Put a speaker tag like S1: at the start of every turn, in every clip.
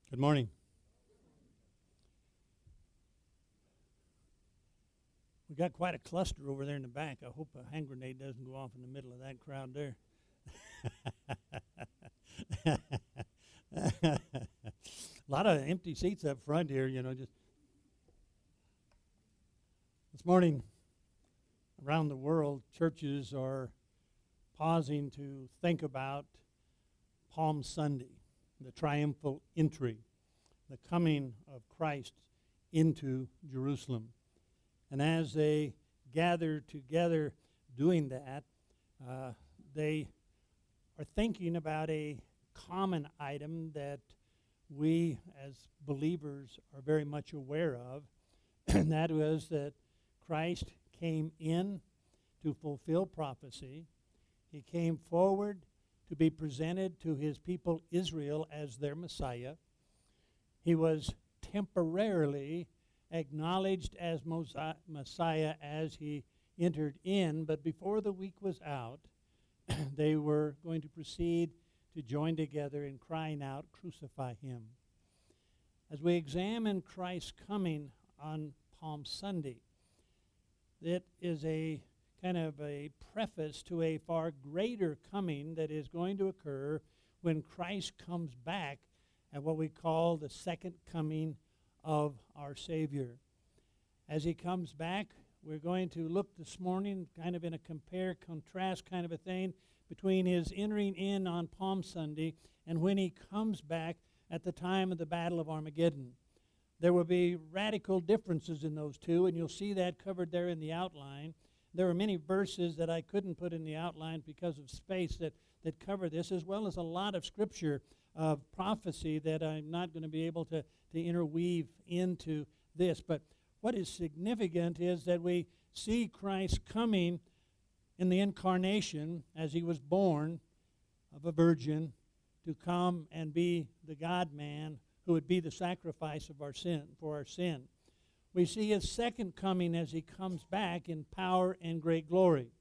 S1: Good morning. We got quite a cluster over there in the back. I hope a hand grenade doesn't go off in the middle of that crowd there. A lot of empty seats up front here, just this morning around the world, churches are pausing to think about Palm Sunday, the triumphal entry, the coming of Christ into Jerusalem. And as they gather together doing that, they are thinking about a common item that we as believers are very much aware of, and that was that Christ came in to fulfill prophecy. He came forward to be presented to his people Israel as their Messiah. He was temporarily acknowledged as Messiah as he entered in, but before the week was out, they were going to proceed to join together in crying out, "Crucify him." As we examine Christ's coming on Palm Sunday, it is a kind of a preface to a far greater coming that is going to occur when Christ comes back at what we call the second coming of our Savior. As he comes back, we're going to look this morning kind of in a compare-contrast kind of a thing between his entering in on Palm Sunday and when he comes back at the time of the Battle of Armageddon. There will be radical differences in those two, and you'll see that covered there in the outline. There are many verses that I couldn't put in the outline because of space that cover this, as well as a lot of scripture of prophecy that I'm not going to be able to interweave into this. But what is significant is that we see Christ coming in the incarnation as he was born of a virgin to come and be the God-man who would be the sacrifice of our sin, for our sin. We see his second coming as he comes back in power and great glory.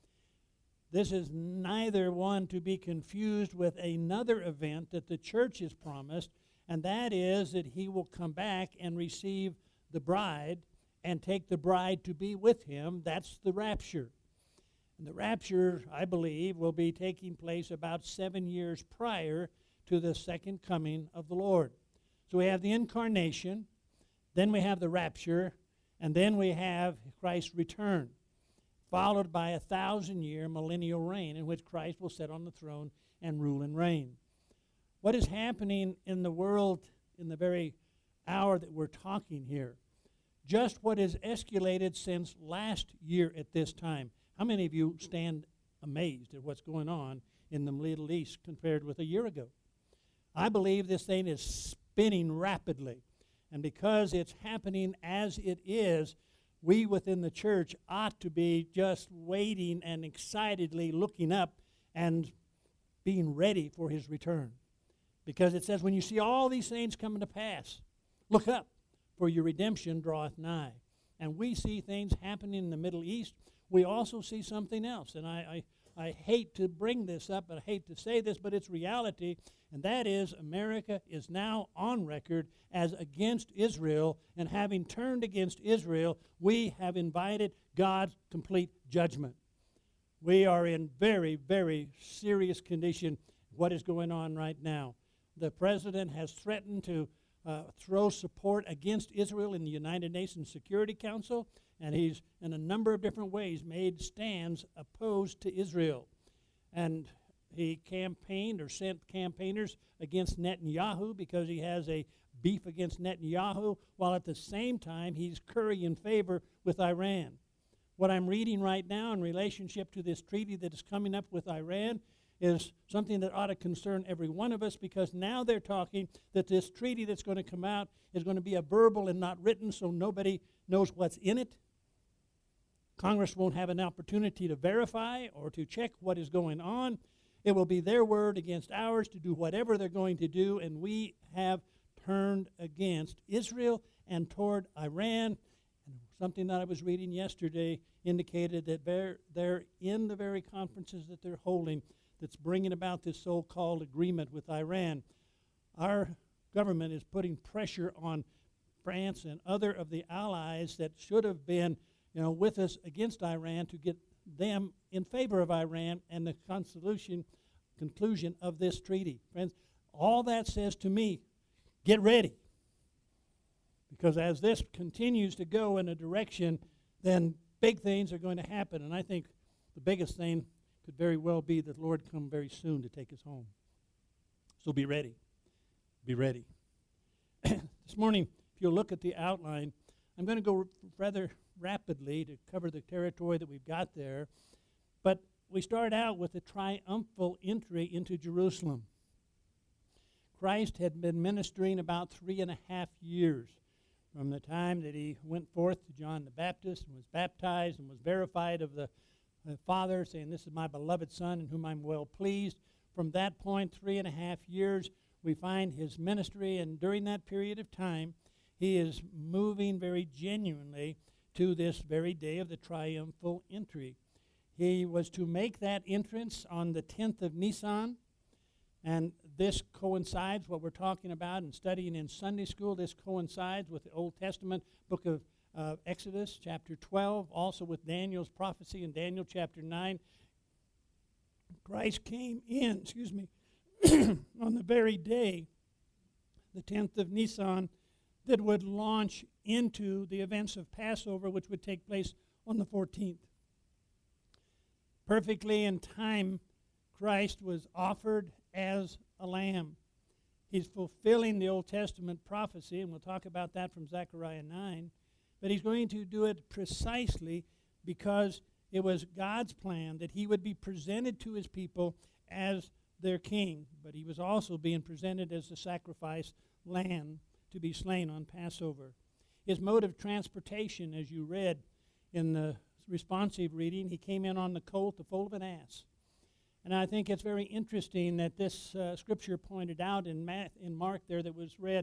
S1: This is neither one to be confused with another event that the church has promised, and that is that he will come back and receive the bride and take the bride to be with him. That's the rapture. And the rapture, I believe, will be taking place about 7 years prior to the second coming of the Lord. So we have the incarnation, then we have the rapture, and then we have Christ's return, followed by a 1,000-year millennial reign in which Christ will sit on the throne and rule and reign. What is happening in the world in the very hour that we're talking here? Just what has escalated since last year at this time. How many of you stand amazed at what's going on in the Middle East compared with a year ago? I believe this thing is spinning rapidly. And because it's happening as it is, we within the church ought to be just waiting and excitedly looking up and being ready for his return. Because it says, when you see all these things coming to pass, look up, for your redemption draweth nigh. And we see things happening in the Middle East. We also see something else. And I hate to bring this up, and I hate to say this, but it's reality. And that is, America is now on record as against Israel. And having turned against Israel, we have invited God's complete judgment. We are in very, very serious condition. What is going on right now? The president has threatened to throw support against Israel in the United Nations Security Council, and he's in a number of different ways made stands opposed to Israel. And he campaigned or sent campaigners against Netanyahu because he has a beef against Netanyahu, while at the same time he's currying favor with Iran. What I'm reading right now in relationship to this treaty that is coming up with Iran is something that ought to concern every one of us, because now they're talking that this treaty that's going to come out is going to be a verbal and not written, so nobody knows what's in it. Congress won't have an opportunity to verify or to check what is going on. It will be their word against ours to do whatever they're going to do, and we have turned against Israel and toward Iran. And something that I was reading yesterday indicated that they're in the very conferences that they're holding that's bringing about this so-called agreement with Iran. Our government is putting pressure on France and other of the allies that should have been, with us against Iran to get them in favor of Iran and the conclusion of this treaty. Friends, all that says to me, get ready. Because as this continues to go in a direction, then big things are going to happen. And I think the biggest thing could very well be that the Lord come very soon to take us home. So be ready. Be ready. This morning, if you'll look at the outline, I'm going to go rather rapidly to cover the territory that we've got there. But we start out with the triumphal entry into Jerusalem. Christ had been ministering about 3.5 years from the time that he went forth to John the Baptist and was baptized and was verified of the Father, saying, "This is my beloved Son in whom I'm well pleased." From that point, 3.5 years, we find his ministry, and during that period of time, he is moving very genuinely to this very day of the triumphal entry. He was to make that entrance on the 10th of Nisan, and this coincides, what we're talking about and studying in Sunday school, this coincides with the Old Testament book of Exodus, chapter 12, also with Daniel's prophecy in Daniel chapter 9. Christ came in, on the very day, the 10th of Nisan, that would launch into the events of Passover, which would take place on the 14th. Perfectly in time, Christ was offered as a lamb. He's fulfilling the Old Testament prophecy, and we'll talk about that from Zechariah 9, but he's going to do it precisely because it was God's plan that he would be presented to his people as their king, but he was also being presented as the sacrifice lamb to be slain on Passover. His mode of transportation, as you read in the responsive reading, he came in on the colt, the foal of an ass. And I think it's very interesting that this scripture pointed out in Mark there that was read,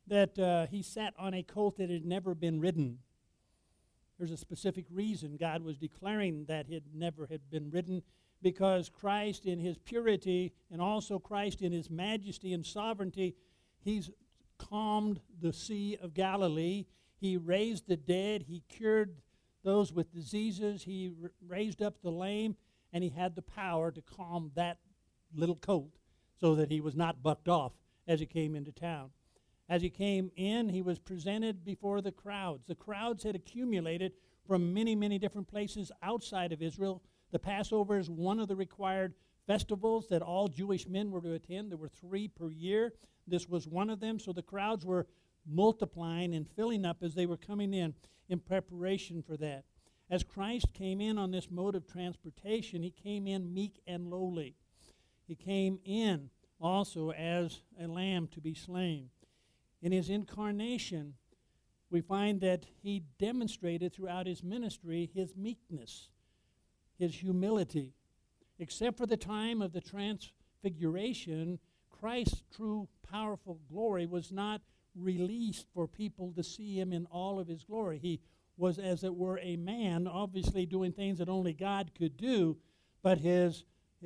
S1: that he sat on a colt that had never been ridden. There's a specific reason God was declaring that it never had been ridden, because Christ in his purity and also Christ in his majesty and sovereignty, he's calmed the Sea of Galilee. He raised the dead. He cured those with diseases. He raised up the lame, and he had the power to calm that little colt so that he was not bucked off as he came into town. As he came in, he was presented before the crowds. The crowds had accumulated from many, many different places outside of Israel. The Passover is one of the required festivals that all Jewish men were to attend. There were 3 per year. This was one of them. So the crowds were multiplying and filling up as they were coming in preparation for that. As Christ came in on this mode of transportation, he came in meek and lowly. He came in also as a lamb to be slain. In his incarnation, we find that he demonstrated throughout his ministry his meekness, his humility. Except for the time of the transfiguration, Christ's true powerful glory was not released for people to see him in all of his glory. He was, as it were, a man, obviously doing things that only God could do, but his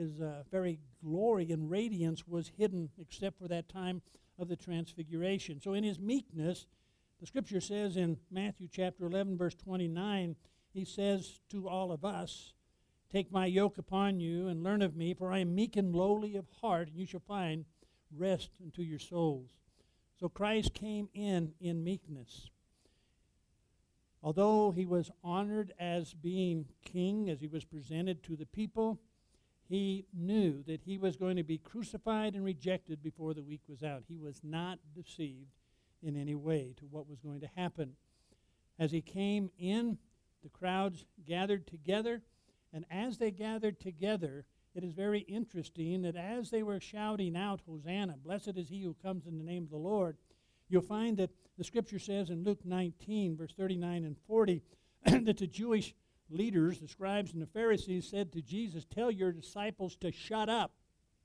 S1: very glory and radiance was hidden except for that time of the transfiguration. So in his meekness, the scripture says in Matthew chapter 11, verse 29, he says to all of us, "Take my yoke upon you and learn of me, for I am meek and lowly of heart, and you shall find rest unto your souls." So Christ came in meekness. Although he was honored as being king, as he was presented to the people, he knew that he was going to be crucified and rejected before the week was out. He was not deceived in any way to what was going to happen. As he came in, the crowds gathered together, and as they gathered together, it is very interesting that as they were shouting out, "Hosanna, blessed is he who comes in the name of the Lord," you'll find that the scripture says in Luke 19, verse 39 and 40, that the Jewish leaders, the scribes and the Pharisees, said to Jesus, "Tell your disciples to shut up."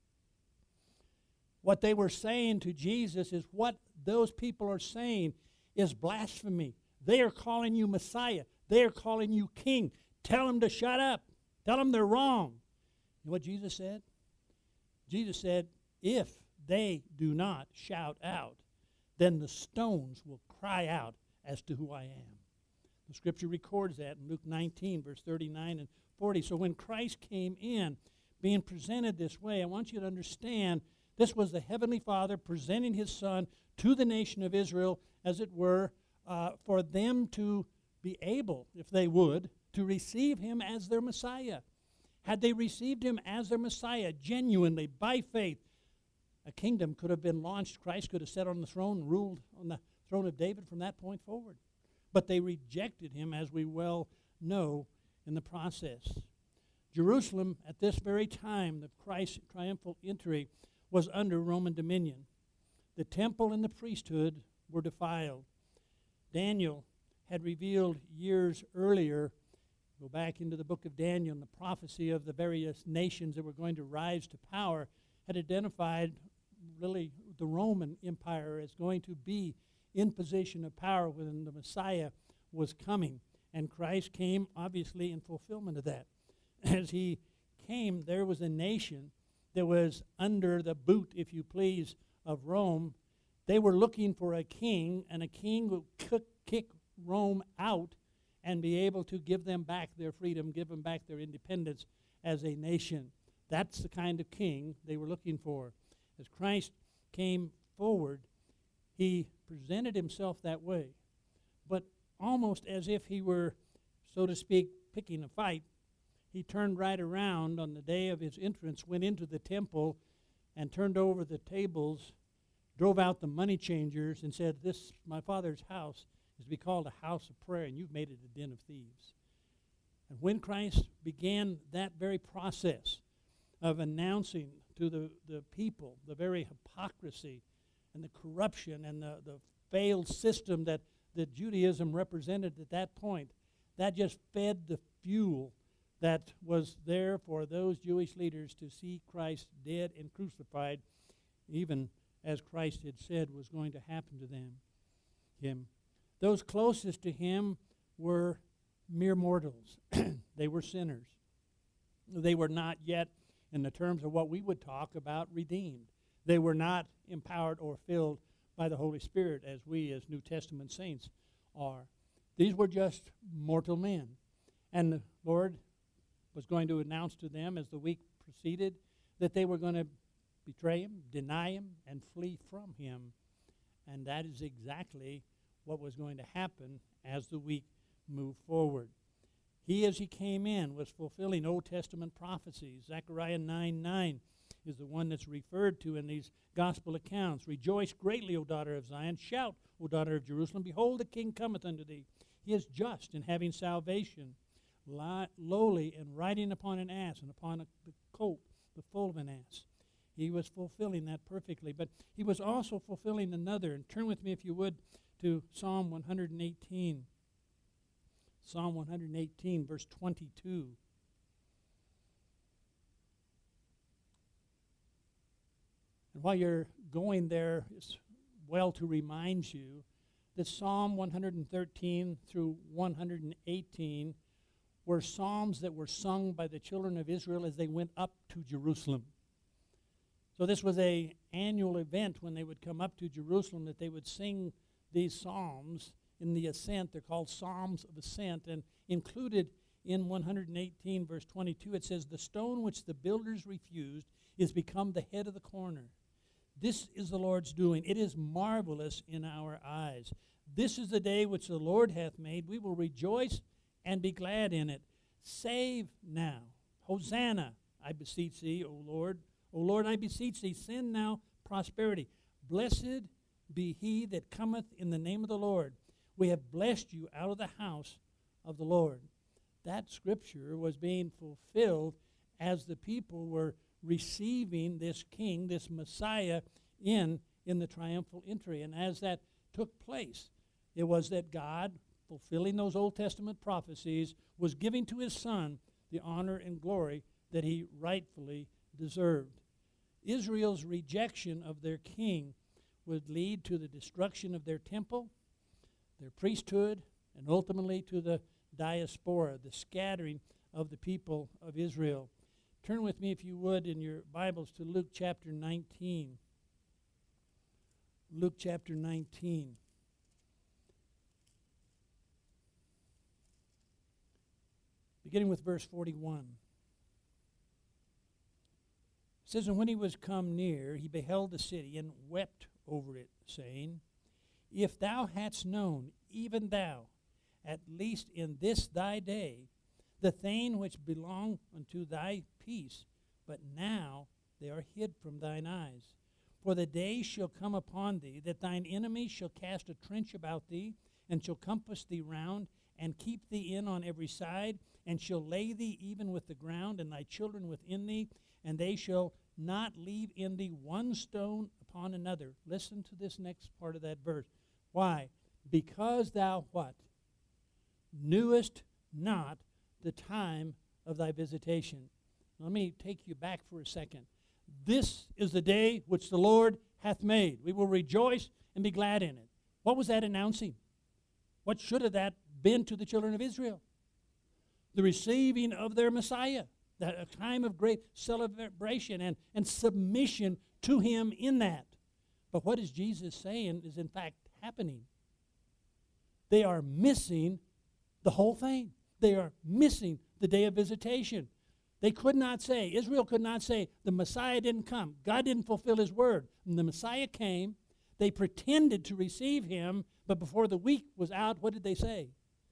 S1: What they were saying to Jesus is what those people are saying is blasphemy. They are calling you Messiah. They are calling you King. Tell them to shut up. Tell them they're wrong. You know what Jesus said? Jesus said, if they do not shout out, then the stones will cry out as to who I am. The scripture records that in Luke 19, verse 39 and 40. So when Christ came in, being presented this way, I want you to understand this was the Heavenly Father presenting His Son to the nation of Israel, as it were, for them to be able, if they would, to receive Him as their Messiah. Had they received Him as their Messiah, genuinely, by faith, a kingdom could have been launched. Christ could have sat on the throne and ruled on the throne of David from that point forward. But they rejected Him, as we well know, in the process. Jerusalem, at this very time, the Christ's triumphal entry, was under Roman dominion. The temple and the priesthood were defiled. Daniel had revealed years earlier, go back into the book of Daniel, and the prophecy of the various nations that were going to rise to power, had identified really the Roman Empire as going to be in position of power when the Messiah was coming. And Christ came, obviously, in fulfillment of that. As He came, there was a nation that was under the boot, if you please, of Rome. They were looking for a king, and a king would kick Rome out and be able to give them back their freedom, give them back their independence as a nation. That's the kind of king they were looking for. As Christ came forward, He presented Himself that way, but almost as if He were, so to speak, picking a fight. He turned right around on the day of His entrance, went into the temple and turned over the tables, drove out the money changers, and said, "This, my Father's house, is to be called a house of prayer, and you've made it a den of thieves." And when Christ began that very process of announcing to the people the very hypocrisy and the corruption and the failed system that Judaism represented at that point, that just fed the fuel that was there for those Jewish leaders to see Christ dead and crucified, even as Christ had said was going to happen to him. Those closest to Him were mere mortals. They were sinners. They were not yet, in the terms of what we would talk about, redeemed. They were not empowered or filled by the Holy Spirit as we as New Testament saints are. These were just mortal men. And the Lord was going to announce to them as the week proceeded that they were going to betray Him, deny Him, and flee from Him. And that is exactly what was going to happen as the week moved forward. He, as He came in, was fulfilling Old Testament prophecies. Zechariah 9:9 is the one that's referred to in these gospel accounts. "Rejoice greatly, O daughter of Zion. Shout, O daughter of Jerusalem. Behold, the King cometh unto thee. He is just and having salvation, lowly and riding upon an ass, and upon the colt, the foal of an ass." He was fulfilling that perfectly. But He was also fulfilling another. And turn with me, if you would, to Psalm 118. Psalm 118, verse 22. And while you're going there, it's well to remind you that Psalm 113 through 118 were psalms that were sung by the children of Israel as they went up to Jerusalem. So this was an annual event when they would come up to Jerusalem, that they would sing these psalms in the ascent. They're called Psalms of Ascent. And included in 118, verse 22, it says, "The stone which the builders refused is become the head of the corner. This is the Lord's doing. It is marvelous in our eyes. This is the day which the Lord hath made. We will rejoice and be glad in it. Save now. Hosanna, I beseech thee, O Lord. O Lord, I beseech thee, send now prosperity. Blessed be he that cometh in the name of the Lord. We have blessed you out of the house of the Lord." That scripture was being fulfilled as the people were receiving this king, this Messiah, in the triumphal entry. And as that took place, it was that God, fulfilling those Old Testament prophecies, was giving to His Son the honor and glory that He rightfully deserved. Israel's rejection of their king would lead to the destruction of their temple, their priesthood, and ultimately to the diaspora, the scattering of the people of Israel. Turn with me, if you would, in your Bibles to Luke chapter 19. Luke chapter 19. Beginning with verse 41. It says, "And when he was come near, he beheld the city, and wept over it, saying, If thou hadst known, even thou, at least in this thy day, the thing which belong unto thy peace, but now they are hid from thine eyes. For the day shall come upon thee, that thine enemies shall cast a trench about thee, and shall compass thee round, and keep thee in on every side, and shall lay thee even with the ground, and thy children within thee, and they shall not leave in thee one stone upon another." Listen to this next part of that verse. Why? "Because thou" what? "Knewest not the time of thy visitation." Let me take you back for a second. This is the day which the Lord hath made. We will rejoice and be glad in it. What was that announcing? What should have that been to the children of Israel? The receiving of their Messiah. That a time of great celebration and submission to him in that. But what is Jesus saying is in fact happening? They are missing the whole thing. They are missing the day of visitation. They could not say, Israel could not say, the Messiah didn't come. God didn't fulfill his word. When the Messiah came, they pretended to receive him, but before the week was out, what did they say?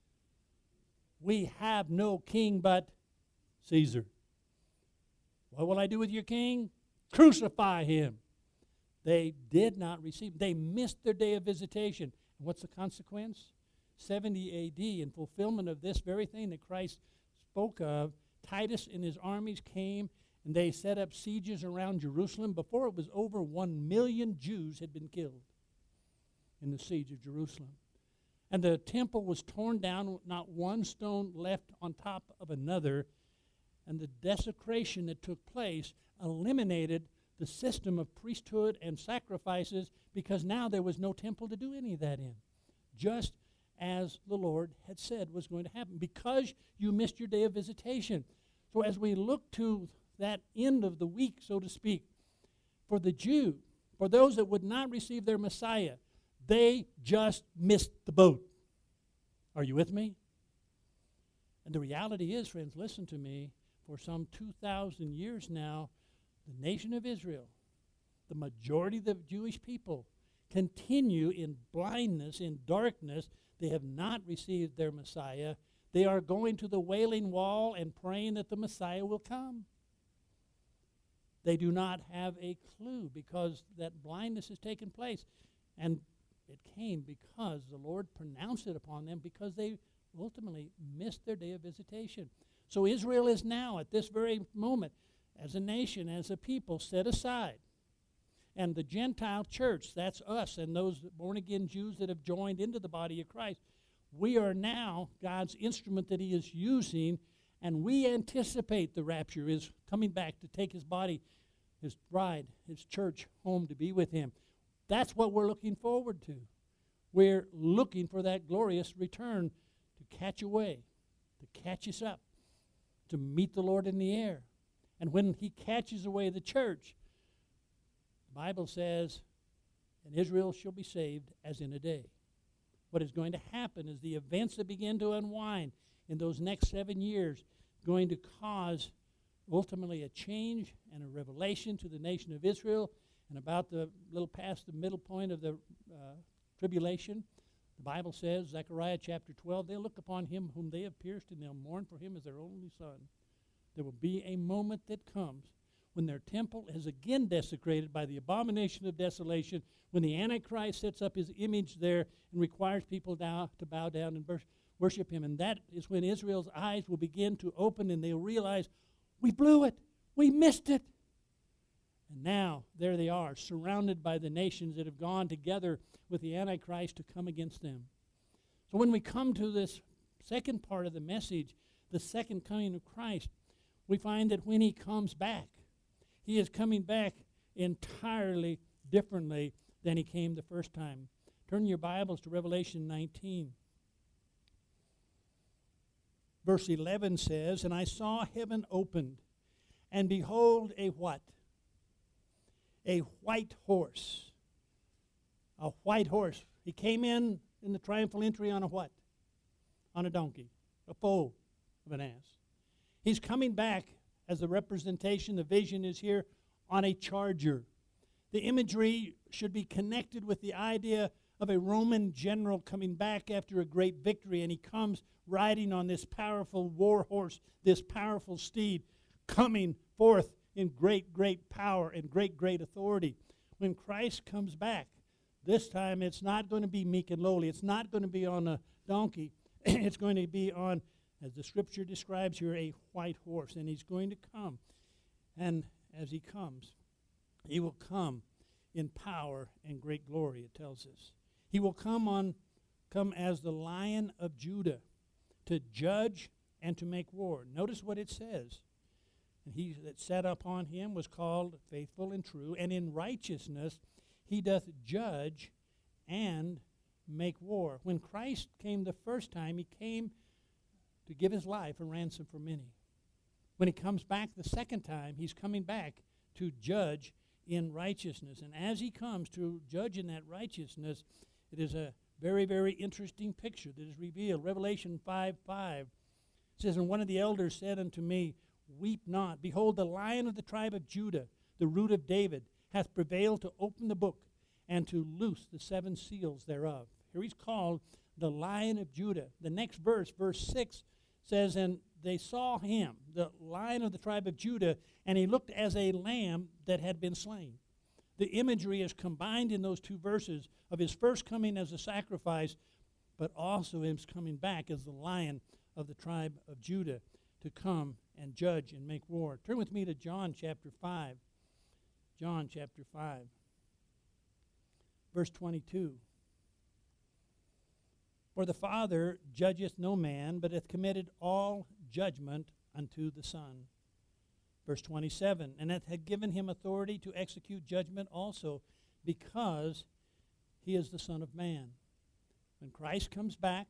S1: "We have no king but Caesar." "What will I do with your king?" "Crucify him." They did not receive. They missed their day of visitation. And what's the consequence? 70 A.D., in fulfillment of this very thing that Christ spoke of, Titus and his armies came, and they set up sieges around Jerusalem. Before it was over, 1 million Jews had been killed in the siege of Jerusalem. And the temple was torn down, not one stone left on top of another. And the desecration that took place eliminated the system of priesthood and sacrifices, because now there was no temple to do any of that in. Just as the Lord had said was going to happen, because you missed your day of visitation. So as we look to that end of the week, so to speak, for the Jew, for those that would not receive their Messiah, they just missed the boat. Are you with me? And the reality is, friends, listen to me, for some 2,000 years now, the nation of Israel, the majority of the Jewish people, continue in blindness, in darkness. They have not received their Messiah. They are going to the Wailing Wall and praying that the Messiah will come. They do not have a clue, because that blindness has taken place. And it came because the Lord pronounced it upon them, because they ultimately missed their day of visitation. So Israel is now, at this very moment, as a nation, as a people, set aside. And the Gentile church, that's us and those born-again Jews that have joined into the body of Christ, we are now God's instrument that he is using, and we anticipate the rapture is coming back to take his body, his bride, his church home to be with him. That's what we're looking forward to. We're looking for that glorious return to catch away, to catch us up, to meet the Lord in the air. And when he catches away the church, the Bible says, "And Israel shall be saved as in a day." What is going to happen is the events that begin to unwind in those next 7 years going to cause ultimately a change and a revelation to the nation of Israel. And about the little past the middle point of the tribulation, the Bible says, Zechariah chapter 12, "They'll look upon him whom they have pierced, and they'll mourn for him as their only son." There will be a moment that comes when their temple is again desecrated by the abomination of desolation, when the Antichrist sets up his image there and requires people to bow down and worship him. And that is when Israel's eyes will begin to open, and they'll realize, we blew it, we missed it. And now, there they are, surrounded by the nations that have gone together with the Antichrist to come against them. So when we come to this second part of the message, the second coming of Christ, we find that when he comes back, he is coming back entirely differently than he came the first time. Turn your Bibles to Revelation 19. Verse 11 says, "And I saw heaven opened, and behold a what? A white horse. a white horse. He came in the triumphal entry on a what? On a donkey, a foal of an ass. He's coming back as the representation, the vision is here, on a charger. The imagery should be connected with the idea of a Roman general coming back after a great victory, and he comes riding on this powerful war horse, this powerful steed, coming forth in great, great power and great, great authority. When Christ comes back, this time it's not going to be meek and lowly. It's not going to be on a donkey. It's going to be on, as the Scripture describes here, a white horse. And he's going to come. And as he comes, he will come in power and great glory, it tells us. He will come as the Lion of Judah to judge and to make war. Notice what it says. And he that sat upon him was called Faithful and True, and in righteousness he doth judge and make war. When Christ came the first time, he came to give his life a ransom for many. When he comes back the second time, he's coming back to judge in righteousness. And as he comes to judge in that righteousness, it is a very, very interesting picture that is revealed. Revelation 5:5 says, And one of the elders said unto me, Weep not. Behold, the Lion of the tribe of Judah, the root of David, hath prevailed to open the book and to loose the seven seals thereof. Here he's called the Lion of Judah. The next verse, verse 6, says, And they saw him, the Lion of the tribe of Judah, and he looked as a lamb that had been slain. The imagery is combined in those two verses of his first coming as a sacrifice, but also him coming back as the Lion of the tribe of Judah to come and judge and make war. Turn with me to John chapter 5. John chapter 5, verse 22. For the Father judgeth no man, but hath committed all judgment unto the Son. Verse 27, and hath given him authority to execute judgment also, because he is the Son of Man. When Christ comes back,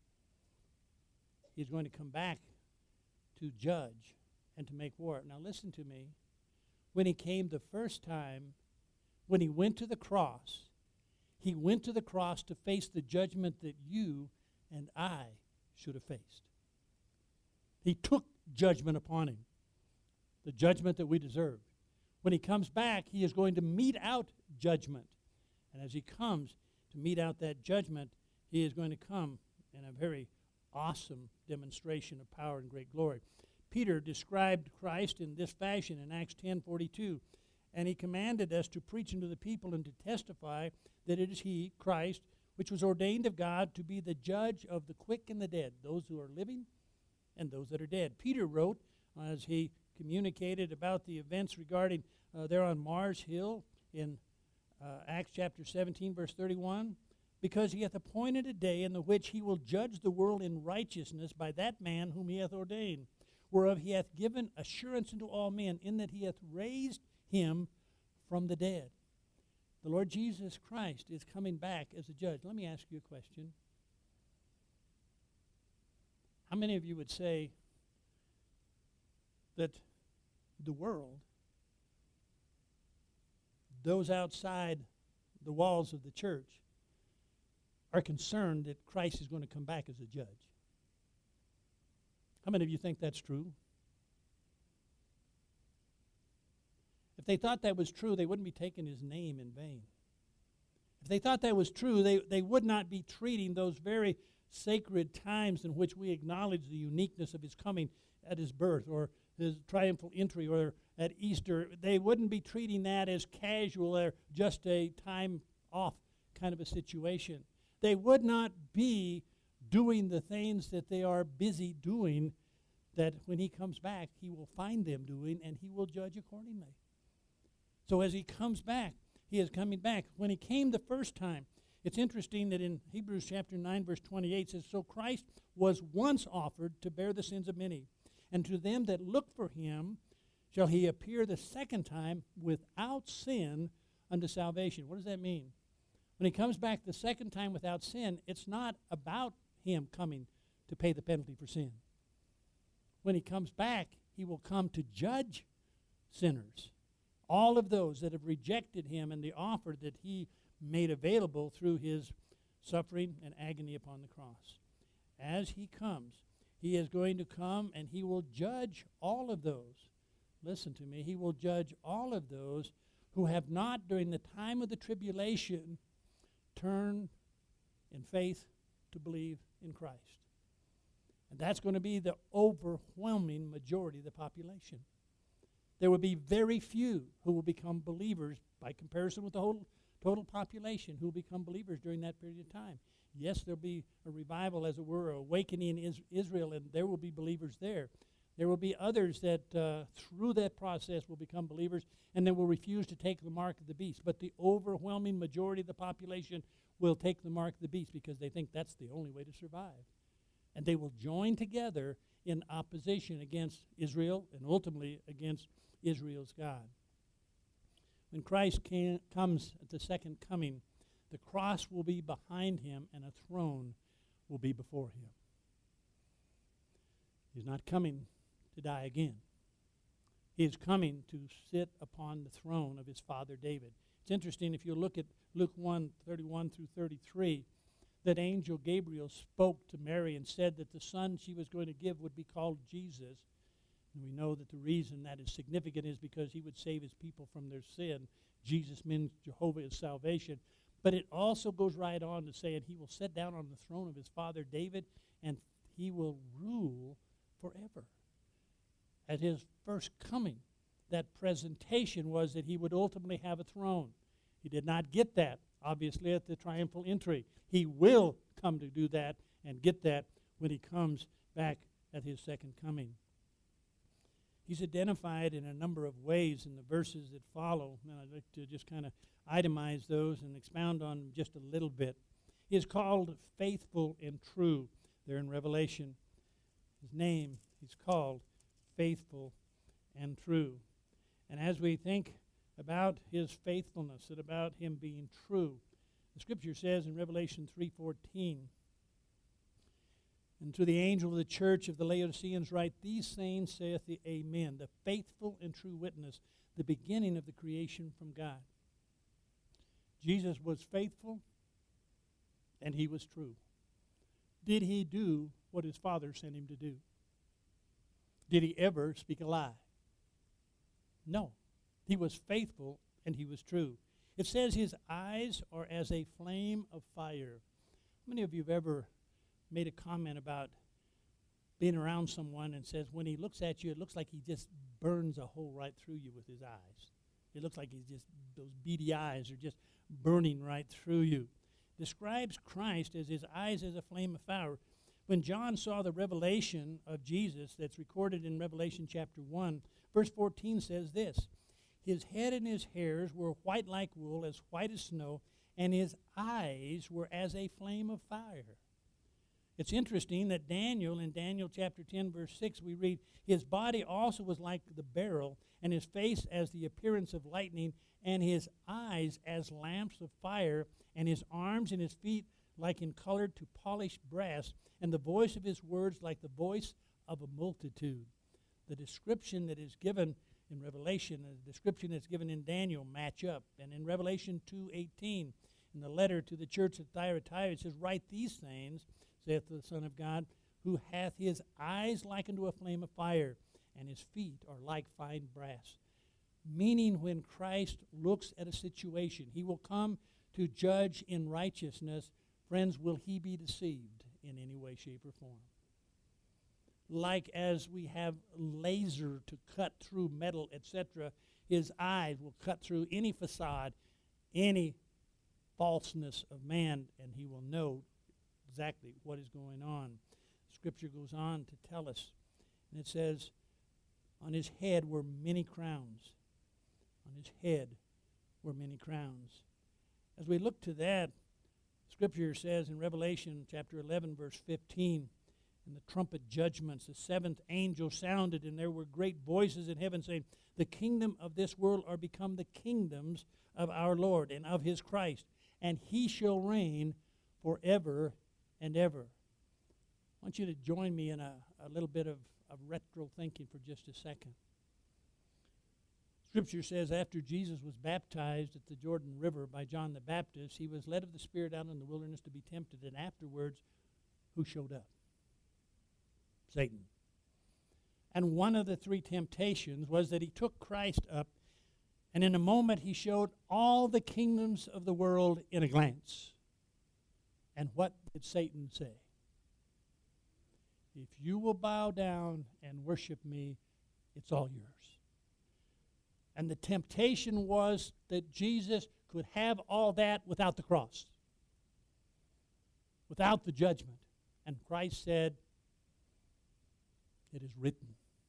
S1: he's going to come back to judge and to make war. Now listen to me. When he came the first time, when he went to the cross, he went to the cross to face the judgment that you and I should have faced. He took judgment upon him, the judgment that we deserved. When he comes back, he is going to mete out judgment. And as he comes to mete out that judgment, he is going to come in a very awesome demonstration of power and great glory. Peter described Christ in this fashion in Acts 10:42, and he commanded us to preach unto the people and to testify that it is he, Christ, which was ordained of God to be the judge of the quick and the dead, those who are living and those that are dead. Peter wrote, as he communicated about the events regarding there on Mars Hill in Acts chapter 17, verse 31, because he hath appointed a day in the which he will judge the world in righteousness by that man whom he hath ordained, whereof he hath given assurance unto all men, in that he hath raised him from the dead. The Lord Jesus Christ is coming back as a judge. Let me ask you a question. How many of you would say that the world, those outside the walls of the church, are concerned that Christ is going to come back as a judge? How many of you think that's true? If they thought that was true, they wouldn't be taking his name in vain. If they thought that was true, they would not be treating those very sacred times in which we acknowledge the uniqueness of his coming at his birth or his triumphal entry or at Easter. They wouldn't be treating that as casual or just a time off kind of a situation. They would not be doing the things that they are busy doing, that when he comes back, he will find them doing, and he will judge accordingly. So as he comes back, he is coming back. When he came the first time, it's interesting that in Hebrews chapter 9, verse 28, it says, So Christ was once offered to bear the sins of many, and to them that look for him shall he appear the second time without sin unto salvation. What does that mean? When he comes back the second time without sin, it's not about him coming to pay the penalty for sin. When he comes back, he will come to judge sinners. All of those that have rejected him and the offer that he made available through his suffering and agony upon the cross. As he comes, he is going to come and he will judge all of those. Listen to me. He will judge all of those who have not, during the time of the tribulation, turned in faith to believe in Christ. And that's going to be the overwhelming majority of the population. There will be very few who will become believers by comparison with the whole total population who will become believers during that period of time. Yes, there'll be a revival, as it were, awakening in Israel, and there will be believers there. There will be others that through that process will become believers and then will refuse to take the mark of the beast. But the overwhelming majority of the population will take the mark of the beast because they think that's the only way to survive. And they will join together in opposition against Israel and ultimately against Israel's God. When Christ comes at the second coming, the cross will be behind him and a throne will be before him. He's not coming to die again. He is coming to sit upon the throne of his father David. It's interesting if you look at Luke 1:31 through 33, that angel Gabriel spoke to Mary and said that the son she was going to give would be called Jesus. And we know that the reason that is significant is because he would save his people from their sin. Jesus means Jehovah is salvation. But it also goes right on to say, and he will sit down on the throne of his father David, and he will rule forever. At his first coming, that presentation was that he would ultimately have a throne. He did not get that, obviously, at the triumphal entry. He will come to do that and get that when he comes back at his second coming. He's identified in a number of ways in the verses that follow, and I'd like to just kind of itemize those and expound on them just a little bit. He is called faithful and true there in Revelation. His name, he's called faithful and true. And as we think about his faithfulness and about him being true, the scripture says in Revelation 3:14, and to the angel of the church of the Laodiceans write, these sayings saith the Amen, the faithful and true witness, the beginning of the creation from God. Jesus was faithful and he was true. Did he do what his Father sent him to do? Did he ever speak a lie? No. He was faithful and he was true. It says his eyes are as a flame of fire. How many of you have ever made a comment about being around someone and says when he looks at you, it looks like he just burns a hole right through you with his eyes. It looks like he's just, those beady eyes are just burning right through you. Describes Christ as his eyes as a flame of fire. When John saw the revelation of Jesus that's recorded in Revelation chapter 1, verse 14 says this, his head and his hairs were white like wool, as white as snow, and his eyes were as a flame of fire. It's interesting that Daniel, in Daniel chapter 10, verse 6, we read, his body also was like the beryl, and his face as the appearance of lightning, and his eyes as lamps of fire, and his arms and his feet like in colored to polished brass, and the voice of his words like the voice of a multitude. The description that is given in Revelation and the description that's given in Daniel match up. And in Revelation 2:18, in the letter to the church at Thyatira, it says, write these things, saith the Son of God, who hath his eyes like unto a flame of fire, and his feet are like fine brass. Meaning when Christ looks at a situation, he will come to judge in righteousness. Friends, will he be deceived in any way, shape, or form? Like as we have laser to cut through metal, etc., his eyes will cut through any facade, any falseness of man, and he will know exactly what is going on. Scripture goes on to tell us, and it says, on his head were many crowns. On his head were many crowns. As we look to that, Scripture says in Revelation chapter 11, verse 15, in the trumpet judgments, the seventh angel sounded, and there were great voices in heaven saying, the kingdom of this world are become the kingdoms of our Lord and of his Christ, and he shall reign forever and ever. I want you to join me in a little bit of retro thinking for just a second. Scripture says after Jesus was baptized at the Jordan River by John the Baptist, he was led of the Spirit out in the wilderness to be tempted. And afterwards, who showed up? Satan. And one of the three temptations was that he took Christ up, and in a moment he showed all the kingdoms of the world in a glance. And what did Satan say? If you will bow down and worship me, it's all yours. And the temptation was that Jesus could have all that without the cross, without the judgment. And Christ said, it is written,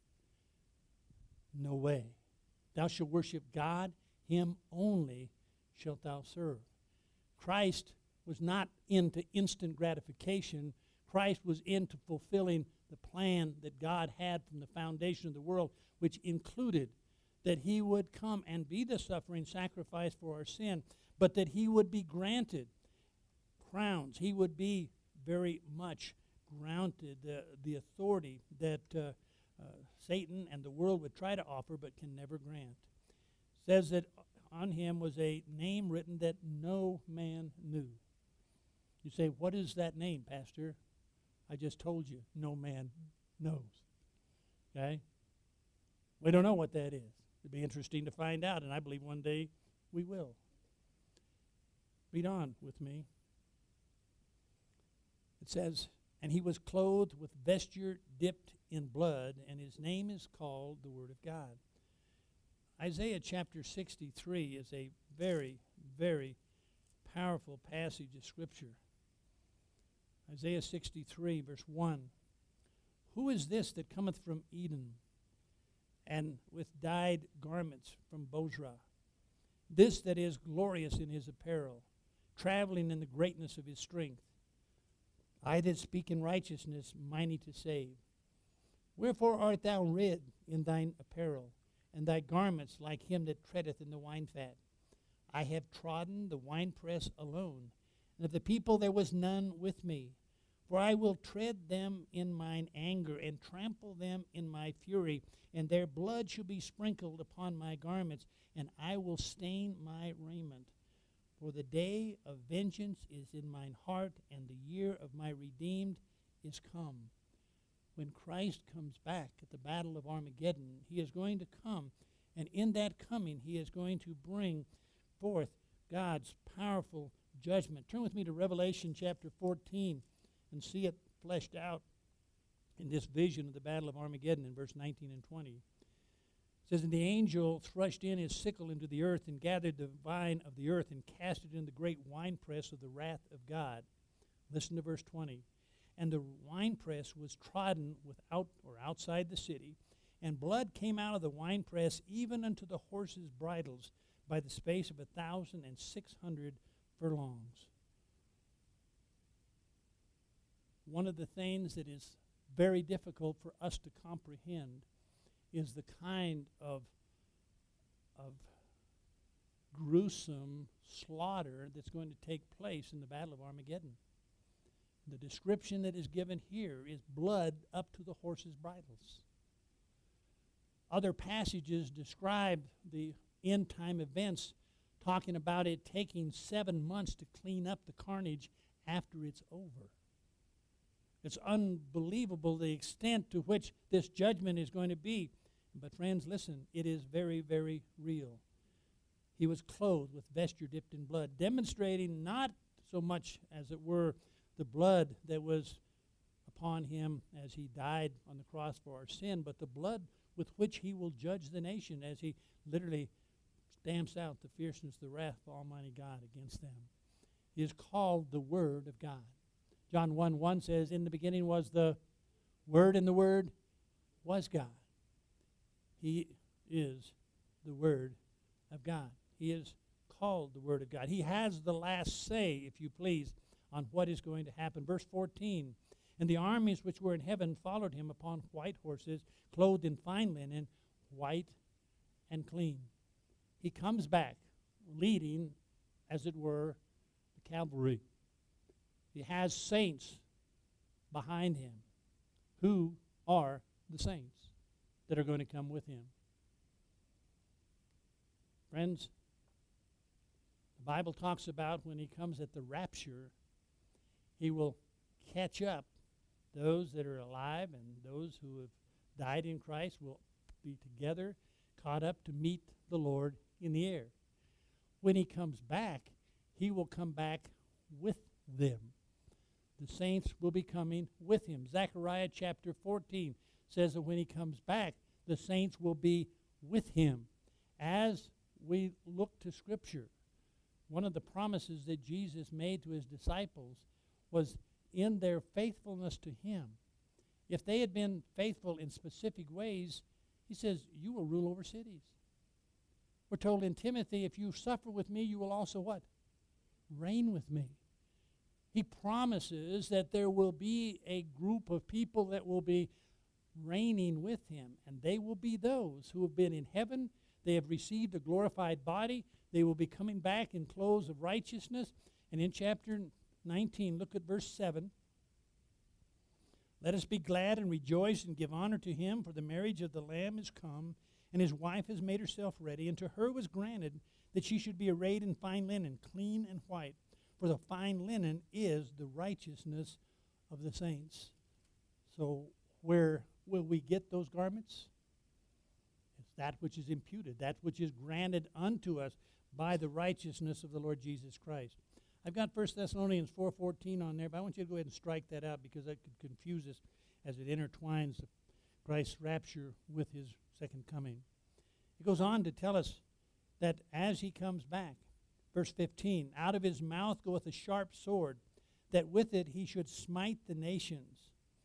S1: no way. Thou shalt worship God, him only shalt thou serve. Christ was not into instant gratification. Christ was into fulfilling the plan that God had from the foundation of the world, which included that he would come and be the suffering sacrifice for our sin, but that he would be granted crowns. He would be very much granted the authority that Satan and the world would try to offer but can never grant. It says that on him was a name written that no man knew. You say, what is that name, Pastor? I just told you, no man knows. Okay? We don't know what that is. It'd be interesting to find out, and I believe one day we will. Read on with me. It says, and he was clothed with vesture dipped in blood, and his name is called the Word of God. Isaiah chapter 63 is a very, very powerful passage of Scripture. Isaiah 63, verse 1. Who is this that cometh from Edom, and with dyed garments from Bozrah? This that is glorious in his apparel, traveling in the greatness of his strength. I that speak in righteousness, mighty to save. Wherefore art thou red in thine apparel, and thy garments like him that treadeth in the wine fat? I have trodden the winepress alone, and of the people there was none with me. For I will tread them in mine anger, and trample them in my fury, and their blood shall be sprinkled upon my garments, and I will stain my raiment. For the day of vengeance is in mine heart, and the year of my redeemed is come. When Christ comes back at the battle of Armageddon, he is going to come, and in that coming he is going to bring forth God's powerful judgment. Turn with me to Revelation chapter 14 and see it fleshed out in this vision of the battle of Armageddon in verse 19 and 20. It says, and the angel thrust in his sickle into the earth and gathered the vine of the earth and cast it in the great winepress of the wrath of God. Listen to verse 20. And the winepress was trodden without or outside the city, and blood came out of the winepress even unto the horses' bridles by the space of 1,600 furlongs. One of the things that is very difficult for us to comprehend is the kind of gruesome slaughter that's going to take place in the Battle of Armageddon. The description that is given here is blood up to the horses' bridles. Other passages describe the end-time events, talking about it taking 7 months to clean up the carnage after it's over. It's unbelievable the extent to which this judgment is going to be. But friends, listen, it is very, very real. He was clothed with vesture dipped in blood, demonstrating not so much, as it were, the blood that was upon him as he died on the cross for our sin, but the blood with which he will judge the nation as he literally stamps out the fierceness, the wrath of Almighty God against them. He is called the Word of God. John 1:1 says, in the beginning was the Word, and the Word was God. He is the Word of God. He is called the Word of God. He has the last say, if you please, on what is going to happen. Verse 14, and the armies which were in heaven followed him upon white horses, clothed in fine linen, white and clean. He comes back leading, as it were, the cavalry. He has saints behind him. Who are the saints that are going to come with him? Friends, the Bible talks about when he comes at the rapture, he will catch up those that are alive, and those who have died in Christ will be together, caught up to meet the Lord in the air. When he comes back, he will come back with them. The saints will be coming with him. Zechariah chapter 14 says that when he comes back, the saints will be with him. As we look to Scripture, one of the promises that Jesus made to his disciples was in their faithfulness to him. If they had been faithful in specific ways, he says, you will rule over cities. We're told in Timothy, if you suffer with me, you will also what? Reign with me. He promises that there will be a group of people that will be reigning with him, and they will be those who have been in heaven. They have received a glorified body. They will be coming back in clothes of righteousness. And in chapter 19, look at verse 7. Let us be glad and rejoice and give honor to him, for the marriage of the Lamb is come, and his wife has made herself ready. And to her was granted that she should be arrayed in fine linen, clean and white. For the fine linen is the righteousness of the saints. So where will we get those garments? It's that which is imputed, that which is granted unto us by the righteousness of the Lord Jesus Christ. I've got 1 Thessalonians 4:14 on there, but I want you to go ahead and strike that out because that could confuse us as it intertwines Christ's rapture with his second coming. It goes on to tell us that as he comes back, verse 15, out of his mouth goeth a sharp sword, that with it he should smite the nations.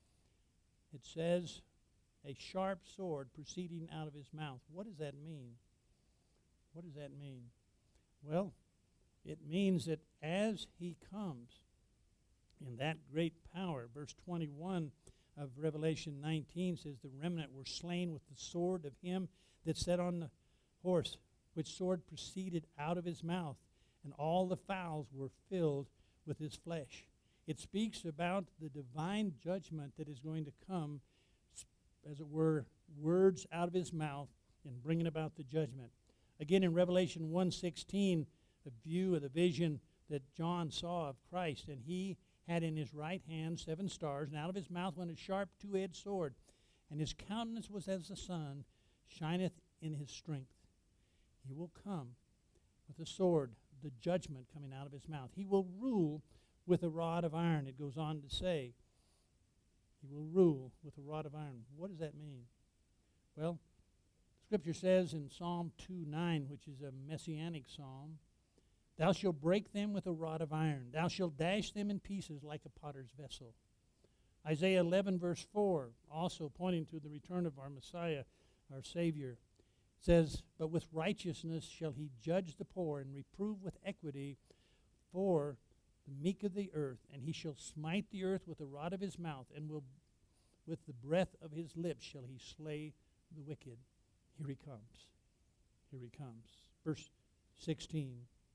S1: It says, a sharp sword proceeding out of his mouth. What does that mean? What does that mean? Well, it means that as he comes in that great power, verse 21 of Revelation 19 says, the remnant were slain with the sword of him that sat on the horse, which sword proceeded out of his mouth, and all the fowls were filled with his flesh. It speaks about the divine judgment that is going to come, as it were, words out of his mouth and bringing about the judgment. Again, in Revelation 1:16, a view of the vision that John saw of Christ, and he had in his right hand 7 stars, and out of his mouth went a sharp two-edged sword, and his countenance was as the sun, shineth in his strength. He will come with a sword, the judgment coming out of his mouth. He will rule with a rod of iron, it goes on to say. He will rule with a rod of iron. What does that mean? Well, Scripture says in Psalm 2:9, which is a messianic psalm, thou shalt break them with a rod of iron. Thou shalt dash them in pieces like a potter's vessel. Isaiah 11, verse 4, also pointing to the return of our Messiah, our Savior, says, but with righteousness shall he judge the poor and reprove with equity for the meek of the earth. And he shall smite the earth with the rod of his mouth, and will with the breath of his lips shall he slay the wicked. Here he comes. Here he comes. Verse 16.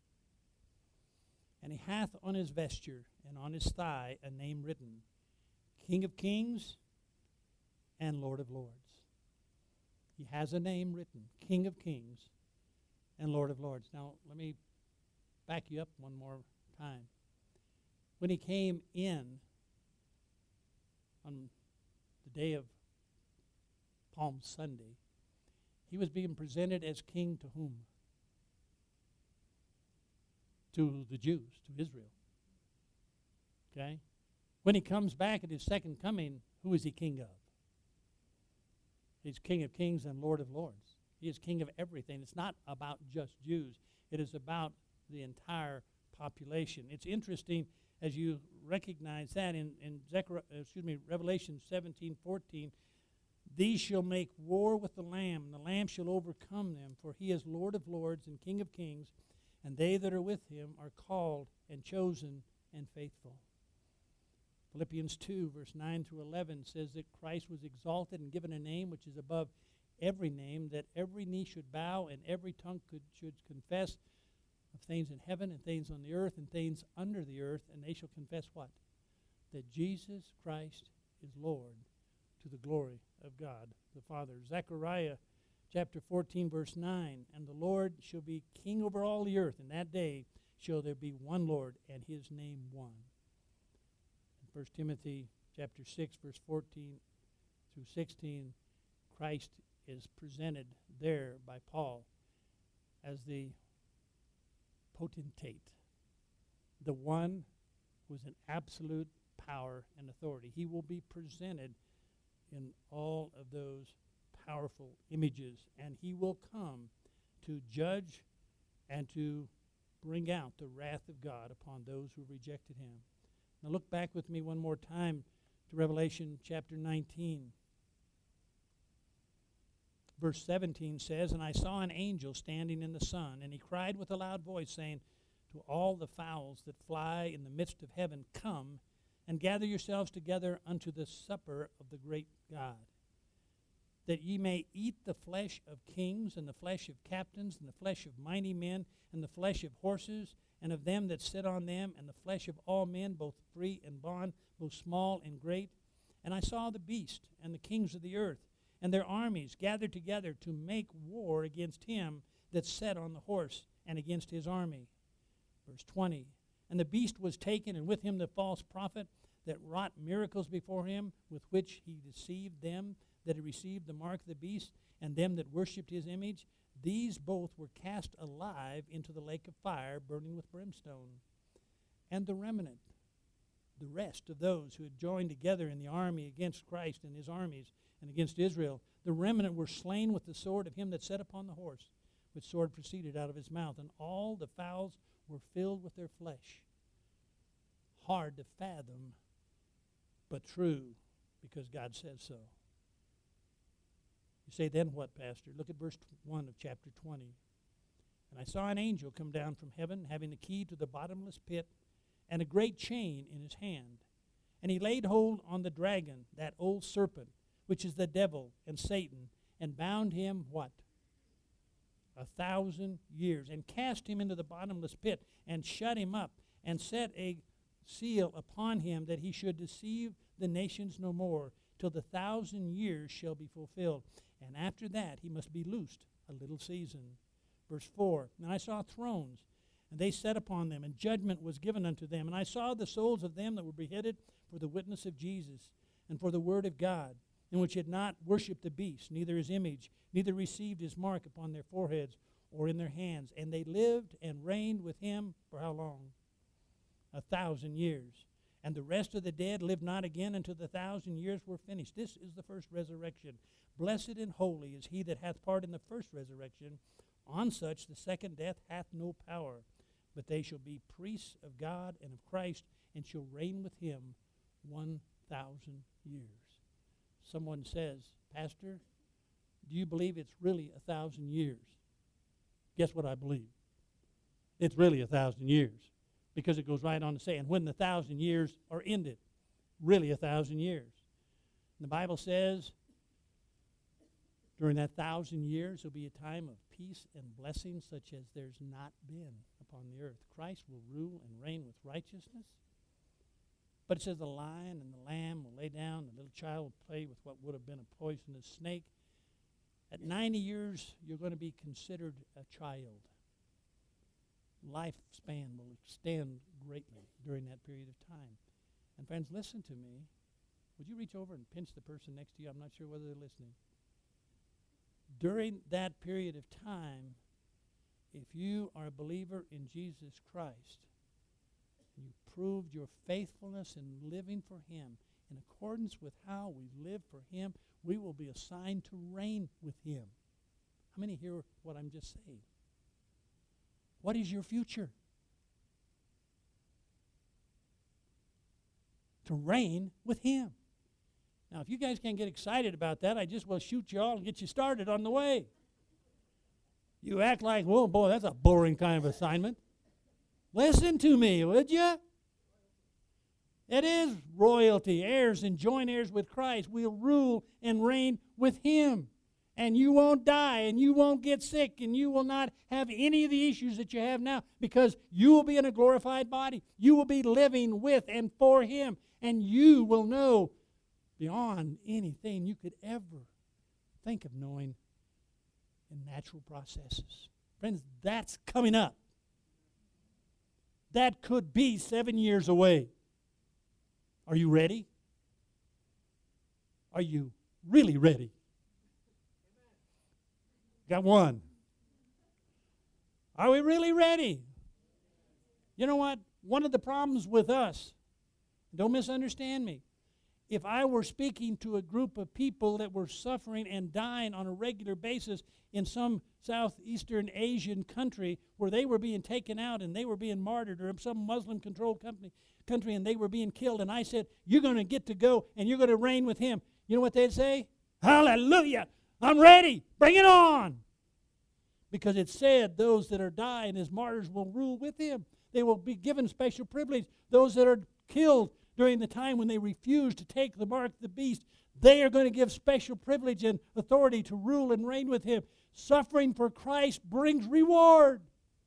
S1: And he hath on his vesture and on his thigh a name written, King of Kings and Lord of Lords. He has a name written, King of Kings and Lord of Lords. Now, let me back you up one more time. When he came in on the day of Palm Sunday, he was being presented as king to whom? To the Jews, to Israel. Okay? When he comes back at his second coming, who is he king of? He's King of Kings and Lord of Lords. He is king of everything. It's not about just Jews. It is about the entire population. It's interesting as you recognize that in Revelation 17:14, these shall make war with the Lamb, and the Lamb shall overcome them, for he is Lord of Lords and King of Kings, and they that are with him are called and chosen and faithful. Philippians 2, verse 9 through 11 says that Christ was exalted and given a name which is above every name, that every knee should bow and every tongue should confess of things in heaven and things on the earth and things under the earth, and they shall confess what? That Jesus Christ is Lord, to the glory of God the Father. Zechariah chapter 14, verse 9, and the Lord shall be king over all the earth. In that day shall there be one Lord, and his name one. In 1 Timothy chapter 6, verse 14 through 16, Christ is presented there by Paul as the potentate, the one who is in absolute power and authority. He will be presented in all of those powerful images, and he will come to judge and to bring out the wrath of God upon those who rejected him. Now look back with me one more time to Revelation chapter 19. Verse 17 says, "And I saw an angel standing in the sun, and he cried with a loud voice, saying to all the fowls that fly in the midst of heaven, Come and gather yourselves together unto the supper of the great God, that ye may eat the flesh of kings, and the flesh of captains, and the flesh of mighty men, and the flesh of horses, and of them that sit on them, and the flesh of all men, both free and bond, both small and great. And I saw the beast and the kings of the earth, and their armies gathered together to make war against him that sat on the horse, and against his army." Verse 20, "And the beast was taken, and with him the false prophet that wrought miracles before him, with which he deceived them that had received the mark of the beast, and them that worshipped his image. These both were cast alive into the lake of fire, burning with brimstone. And the remnant, the rest of those who had joined together in the army against Christ and his armies, and against Israel, the remnant were slain with the sword of him that sat upon the horse, which sword proceeded out of his mouth. And all the fowls were filled with their flesh." Hard to fathom, but true, because God says so. You say, then what, Pastor? Look at verse 1 of chapter 20. "And I saw an angel come down from heaven, having the key to the bottomless pit, and a great chain in his hand. And he laid hold on the dragon, that old serpent, which is the devil and Satan, and bound him," what? 1,000 years, "and cast him into the bottomless pit, and shut him up, and set a seal upon him, that he should deceive the nations no more, till the 1,000 years shall be fulfilled. And after that he must be loosed a little season." Verse 4, "And I saw thrones, and they sat upon them, and judgment was given unto them. And I saw the souls of them that were beheaded for the witness of Jesus, and for the word of God, and which had not worshipped the beast, neither his image, neither received his mark upon their foreheads or in their hands. And they lived and reigned with him," for how long? 1,000 years. "And the rest of the dead lived not again until the 1,000 years were finished." This is the first resurrection. "Blessed and holy is he that hath part in the first resurrection. On such the second death hath no power. But they shall be priests of God and of Christ, and shall reign with him 1,000 years. Someone says, "Pastor, do you believe it's really 1,000 years?" Guess what I believe? It's really 1,000 years. Because it goes right on to say, "And when the 1,000 years are ended," really 1,000 years. And the Bible says, during that 1,000 years, there'll be a time of peace and blessing such as there's not been upon the earth. Christ will rule and reign with righteousness. But it says the lion and the lamb will lay down, the little child will play with what would have been a poisonous snake. At 90 years, you're going to be considered a child. Lifespan will extend greatly during that period of time. And friends, listen to me. Would you reach over and pinch the person next to you? I'm not sure whether they're listening. During that period of time, if you are a believer in Jesus Christ, you proved your faithfulness in living for him, in accordance with how we live for him, we will be assigned to reign with him. How many hear what I'm just saying? What is your future? To reign with him. Now, if you guys can't get excited about that, I just will shoot you all and get you started on the way. You act like, "Whoa, boy, that's a boring kind of assignment." Listen to me, would you? It is royalty, heirs and joint heirs with Christ. We'll rule and reign with him. And you won't die, and you won't get sick, and you will not have any of the issues that you have now, because you will be in a glorified body. You will be living with and for him, and you will know beyond anything you could ever think of knowing in natural processes. Friends, that's coming up. That could be 7 years away. Are you ready? Are you really ready? Got one. Are we really ready? You know what? One of the problems with us, don't misunderstand me, if I were speaking to a group of people that were suffering and dying on a regular basis in some Southeastern Asian country where they were being taken out and they were being martyred, or some Muslim-controlled country and they were being killed, and I said, you're going to get to go and you're going to reign with him, you know what they'd say? Hallelujah! I'm ready! Bring it on! Because it said those that are dying as martyrs will rule with him. They will be given special privilege. Those that are killed during the time when they refuse to take the mark of the beast, they are going to give special privilege and authority to rule and reign with him. Suffering for Christ brings reward.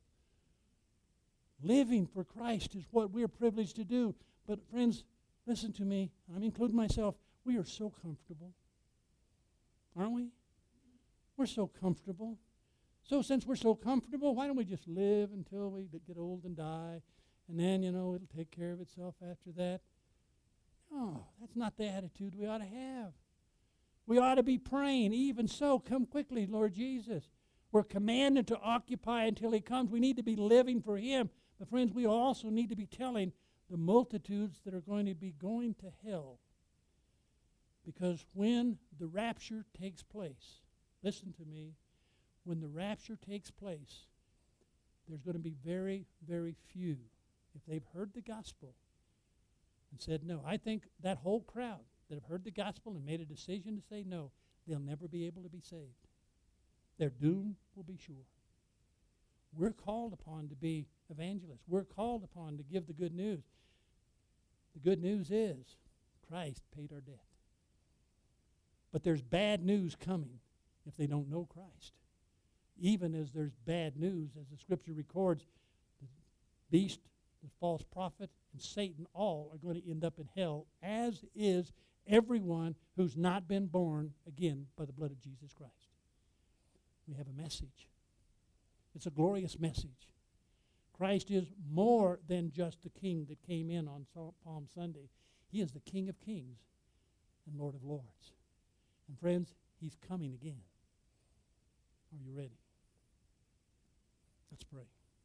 S1: Living for Christ is what we're privileged to do. But friends, listen to me. I'm including myself. We are so comfortable. Aren't we? We're so comfortable. So since we're so comfortable, why don't we just live until we get old and die, and then, it'll take care of itself after that? No, that's not the attitude we ought to have. We ought to be praying, even so, come quickly, Lord Jesus. We're commanded to occupy until he comes. We need to be living for him. But friends, we also need to be telling the multitudes that are going to be going to hell. Because when the rapture takes place, listen to me, when the rapture takes place, there's going to be very, very few, if they've heard the gospel and said no. I think that whole crowd that have heard the gospel and made a decision to say no, they'll never be able to be saved. Their doom will be sure. We're called upon to be evangelists. We're called upon to give the good news. The good news is Christ paid our debt. But there's bad news coming if they don't know Christ. Even as there's bad news, as the Scripture records, the beast, the false prophet, and Satan all are going to end up in hell, as is everyone who's not been born again by the blood of Jesus Christ. We have a message. It's a glorious message. Christ is more than just the king that came in on Palm Sunday. He is the King of kings and Lord of lords. And friends, he's coming again. Are you ready? Let's pray.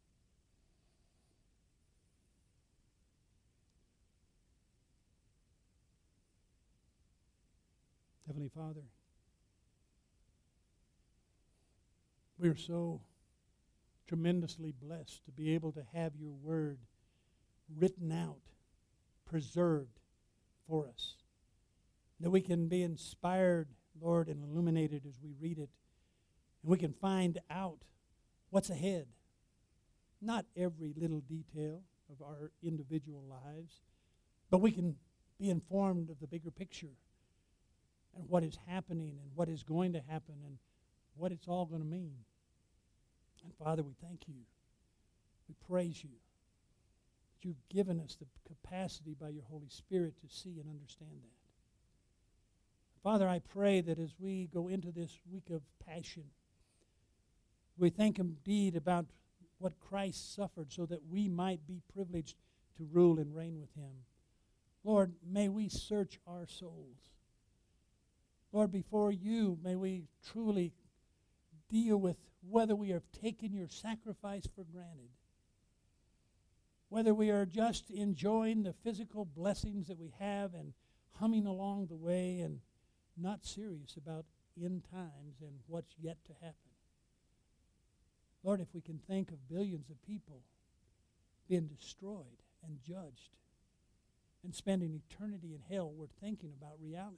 S1: Heavenly Father, we are so tremendously blessed to be able to have your word written out, preserved for us, that we can be inspired, Lord, and illuminated as we read it, and we can find out what's ahead. Not every little detail of our individual lives, but we can be informed of the bigger picture and what is happening and what is going to happen and what it's all going to mean. And Father, we thank you. We praise you that you've given us the capacity by your Holy Spirit to see and understand that. Father, I pray that as we go into this week of Passion, we think indeed about what Christ suffered so that we might be privileged to rule and reign with him. Lord, may we search our souls. Lord, before you, may we truly deal with whether we have taken your sacrifice for granted, whether we are just enjoying the physical blessings that we have and humming along the way and not serious about end times and what's yet to happen. Lord, if we can think of billions of people being destroyed and judged and spending eternity in hell, we're thinking about reality.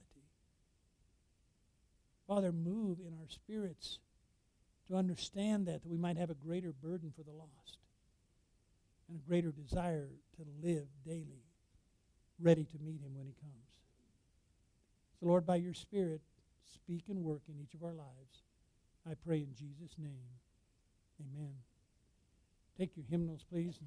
S1: Father, move in our spirits to understand that we might have a greater burden for the lost and a greater desire to live daily, ready to meet him when he comes. So, Lord, by your Spirit, speak and work in each of our lives. I pray in Jesus' name. Amen. Take your hymnals, please.